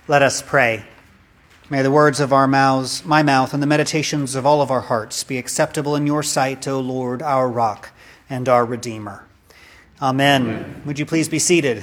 Let us pray. May the words of our mouths, my mouth, and the meditations of all of our hearts be acceptable in your sight, O Lord, our rock and our Redeemer. Amen. Would you please be seated?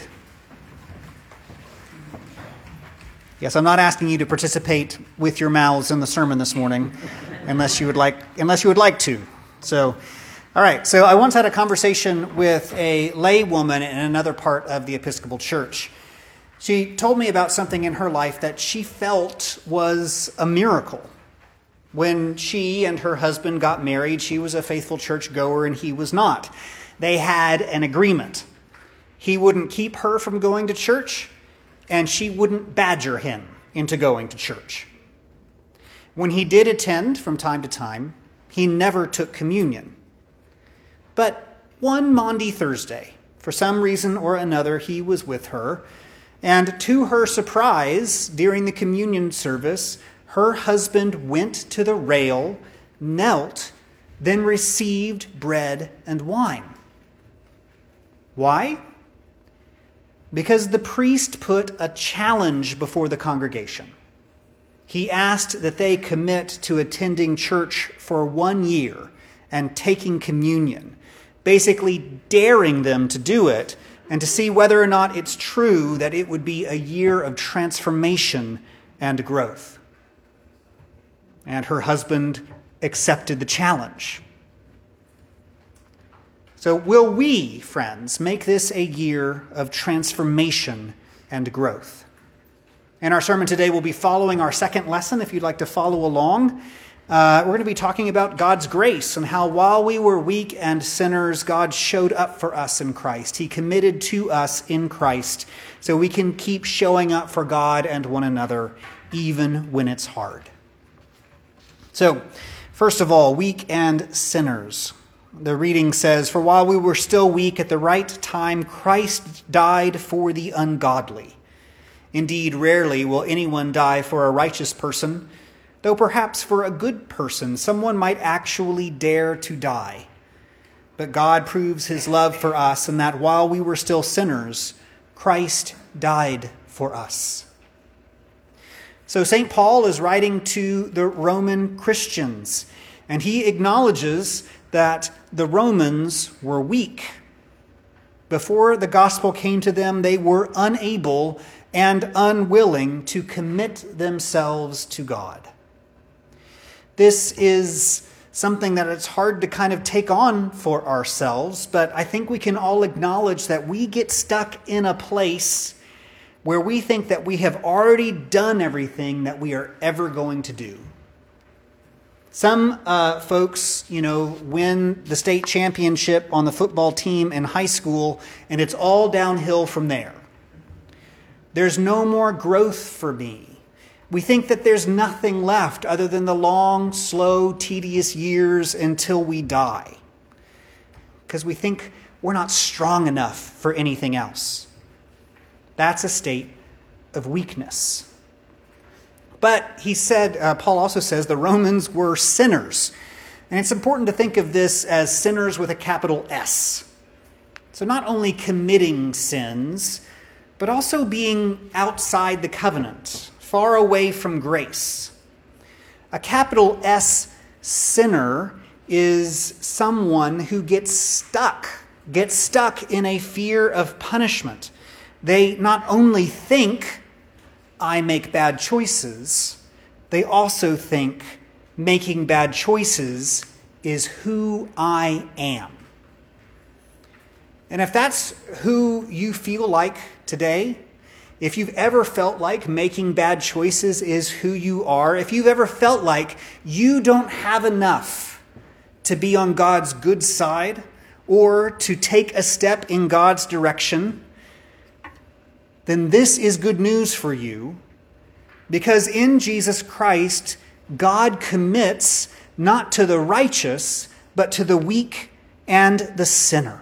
Yes, I'm not asking you to participate with your mouths in the sermon this morning, unless you would like to. So, all right. So I once had a conversation with a lay woman in another part of the Episcopal Church. She told me about something in her life that she felt was a miracle. When she and her husband got married, she was a faithful churchgoer and he was not. They had an agreement. He wouldn't keep her from going to church, and she wouldn't badger him into going to church. When he did attend from time to time, he never took communion. But one Maundy Thursday, for some reason or another, he was with her, and to her surprise, during the communion service, her husband went to the rail, knelt, then received bread and wine. Why? Because the priest put a challenge before the congregation. He asked that they commit to attending church for 1 year and taking communion, basically daring them to do it and to see whether or not it's true that it would be a year of transformation and growth. And her husband accepted the challenge. So will we, friends, make this a year of transformation and growth? In our sermon today, we'll be following our second lesson. If you'd like to follow along, we're going to be talking about God's grace and how while we were weak and sinners, God showed up for us in Christ. He committed to us in Christ so we can keep showing up for God and one another even when it's hard. So, first of all, weak and sinners. The reading says, "For while we were still weak, at the right time, Christ died for the ungodly. Indeed, rarely will anyone die for a righteous person, though perhaps for a good person someone might actually dare to die. But God proves his love for us in that while we were still sinners, Christ died for us." So St. Paul is writing to the Roman Christians, and he acknowledges that the Romans were weak. Before the gospel came to them, they were unable and unwilling to commit themselves to God. This is something that it's hard to kind of take on for ourselves, but I think we can all acknowledge that we get stuck in a place where we think that we have already done everything that we are ever going to do. Some folks, win the state championship on the football team in high school, and it's all downhill from there. There's no more growth for me. We think that there's nothing left other than the long, slow, tedious years until we die, because we think we're not strong enough for anything else. That's a state of weakness. But Paul also says the Romans were sinners. And it's important to think of this as sinners with a capital S. So not only committing sins, but also being outside the covenant, far away from grace. A capital S sinner is someone who gets stuck in a fear of punishment. They not only think, I make bad choices, they also think making bad choices is who I am. And if that's who you feel like today, if you've ever felt like making bad choices is who you are, if you've ever felt like you don't have enough to be on God's good side or to take a step in God's direction, then this is good news for you, because in Jesus Christ, God commits not to the righteous, but to the weak and the sinner.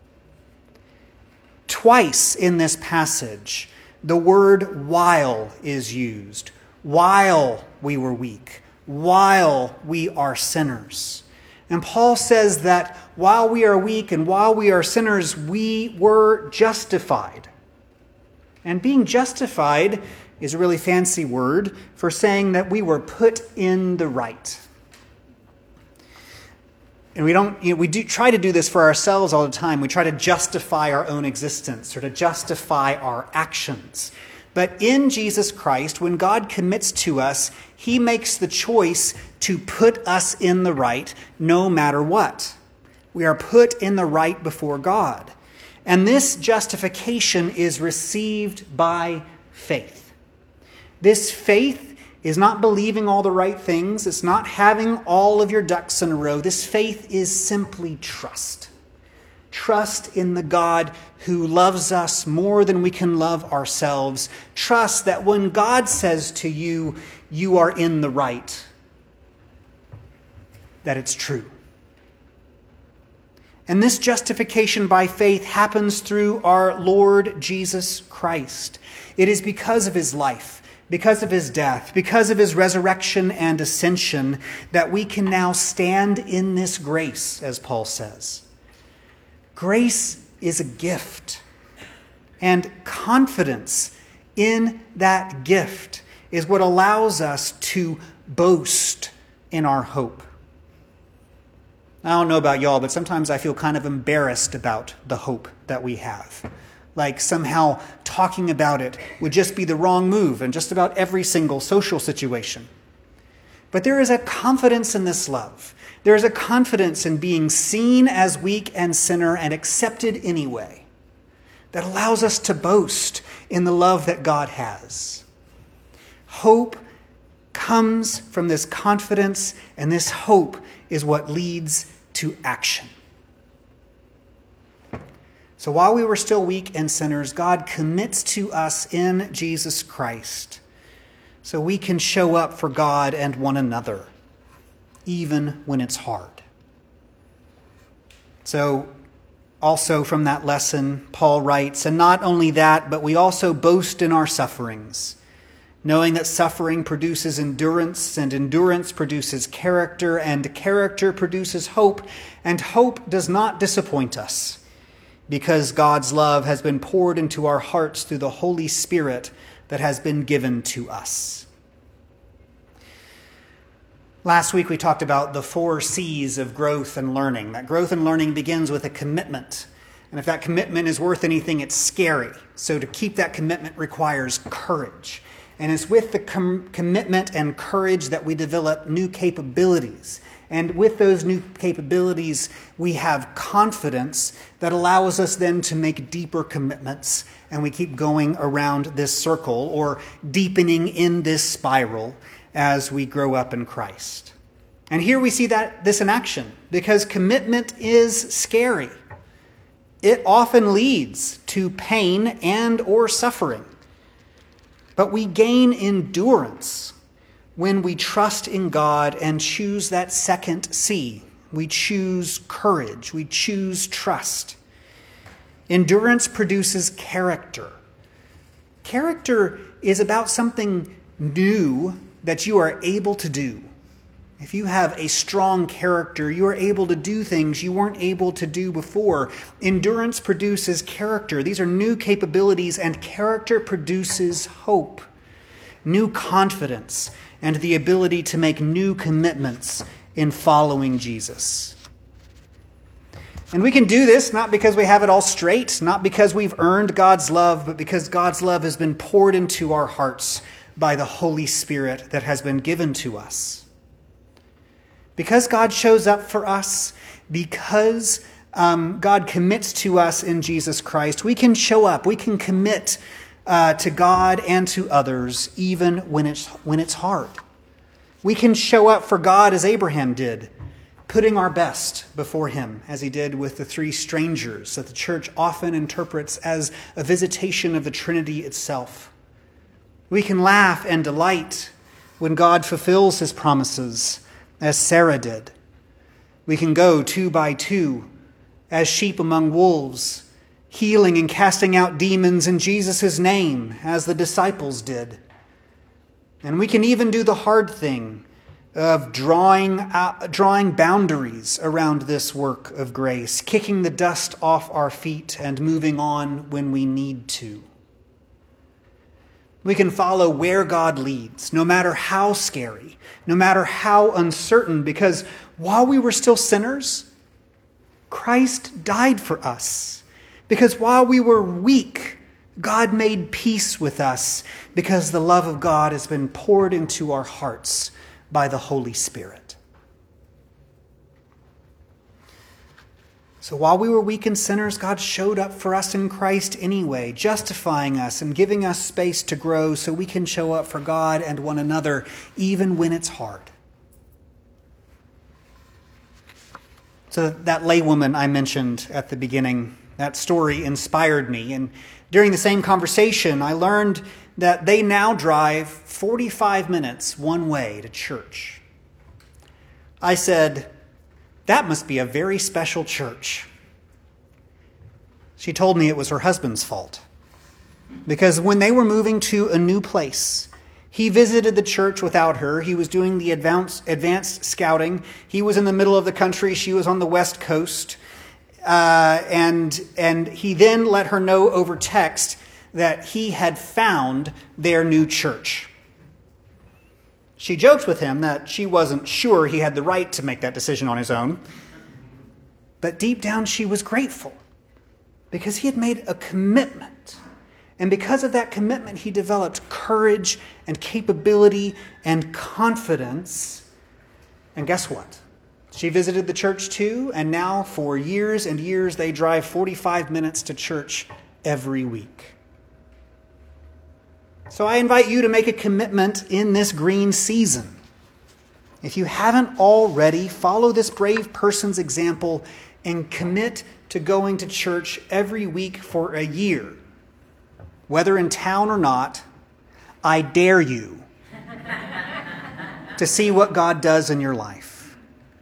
Twice in this passage, the word while is used. While we were weak, while we are sinners. And Paul says that while we are weak and while we are sinners, we were justified. And being justified is a really fancy word for saying that we were put in the right. And we do try to do this for ourselves all the time. We try to justify our own existence or to justify our actions. But in Jesus Christ, when God commits to us, he makes the choice to put us in the right no matter what. We are put in the right before God. And this justification is received by faith. This faith is not believing all the right things. It's not having all of your ducks in a row. This faith is simply trust. Trust in the God who loves us more than we can love ourselves. Trust that when God says to you, you are in the right, that it's true. And this justification by faith happens through our Lord Jesus Christ. It is because of his life, because of his death, because of his resurrection and ascension, that we can now stand in this grace, as Paul says. Grace is a gift, and confidence in that gift is what allows us to boast in our hope. I don't know about y'all, but sometimes I feel kind of embarrassed about the hope that we have. Like somehow talking about it would just be the wrong move in just about every single social situation. But there is a confidence in this love. There is a confidence in being seen as weak and sinner and accepted anyway that allows us to boast in the love that God has. Hope comes from this confidence, and this hope is what leads to action. So while we were still weak and sinners, God commits to us in Jesus Christ so we can show up for God and one another, even when it's hard. So also from that lesson, Paul writes, and not only that, but we also boast in our sufferings, knowing that suffering produces endurance, and endurance produces character, and character produces hope, and hope does not disappoint us, because God's love has been poured into our hearts through the Holy Spirit that has been given to us. Last week we talked about the 4 C's of growth and learning. That growth and learning begins with a commitment. And if that commitment is worth anything, it's scary. So to keep that commitment requires courage. And it's with the commitment and courage that we develop new capabilities. And with those new capabilities, we have confidence that allows us then to make deeper commitments. And we keep going around this circle or deepening in this spiral as we grow up in Christ. And here we see this in action, because commitment is scary. It often leads to pain and or suffering. But we gain endurance when we trust in God and choose that second C. We choose courage. We choose trust. Endurance produces character. Character is about something new that you are able to do. If you have a strong character, you are able to do things you weren't able to do before. Endurance produces character. These are new capabilities, and character produces hope, new confidence, and the ability to make new commitments in following Jesus. And we can do this not because we have it all straight, not because we've earned God's love, but because God's love has been poured into our hearts by the Holy Spirit that has been given to us. Because God shows up for us, because God commits to us in Jesus Christ, we can show up, we can commit to God and to others even when it's hard. We can show up for God as Abraham did, putting our best before him, as he did with the 3 strangers that the church often interprets as a visitation of the Trinity itself. We can laugh and delight when God fulfills his promises, as Sarah did. We can go 2 by 2 as sheep among wolves, healing and casting out demons in Jesus' name, as the disciples did. And we can even do the hard thing of drawing boundaries around this work of grace, kicking the dust off our feet and moving on when we need to. We can follow where God leads, no matter how scary, no matter how uncertain, because while we were still sinners, Christ died for us. Because while we were weak, God made peace with us, because the love of God has been poured into our hearts by the Holy Spirit. So while we were weak and sinners, God showed up for us in Christ anyway, justifying us and giving us space to grow so we can show up for God and one another, even when it's hard. So that laywoman I mentioned at the beginning, that story inspired me. And during the same conversation, I learned that they now drive 45 minutes one way to church. I said, "That must be a very special church." She told me it was her husband's fault. Because when they were moving to a new place, he visited the church without her. He was doing the advanced scouting. He was in the middle of the country. She was on the West Coast. And he then let her know over text that he had found their new church. She joked with him that she wasn't sure he had the right to make that decision on his own. But deep down, she was grateful because he had made a commitment. And because of that commitment, he developed courage and capability and confidence. And guess what? She visited the church too, and now for years and years, they drive 45 minutes to church every week. So I invite you to make a commitment in this green season. If you haven't already, follow this brave person's example and commit to going to church every week for a year. Whether in town or not, I dare you to see what God does in your life.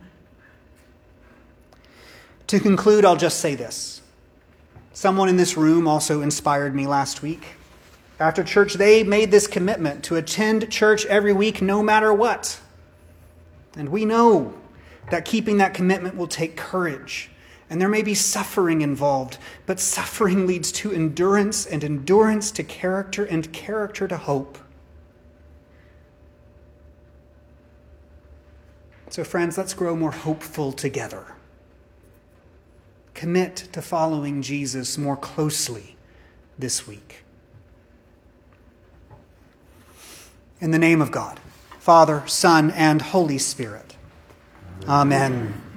To conclude, I'll just say this. Someone in this room also inspired me last week. After church, they made this commitment to attend church every week no matter what. And we know that keeping that commitment will take courage. And there may be suffering involved, but suffering leads to endurance, and endurance to character, and character to hope. So friends, let's grow more hopeful together. Commit to following Jesus more closely this week. In the name of God, Father, Son, and Holy Spirit. Amen.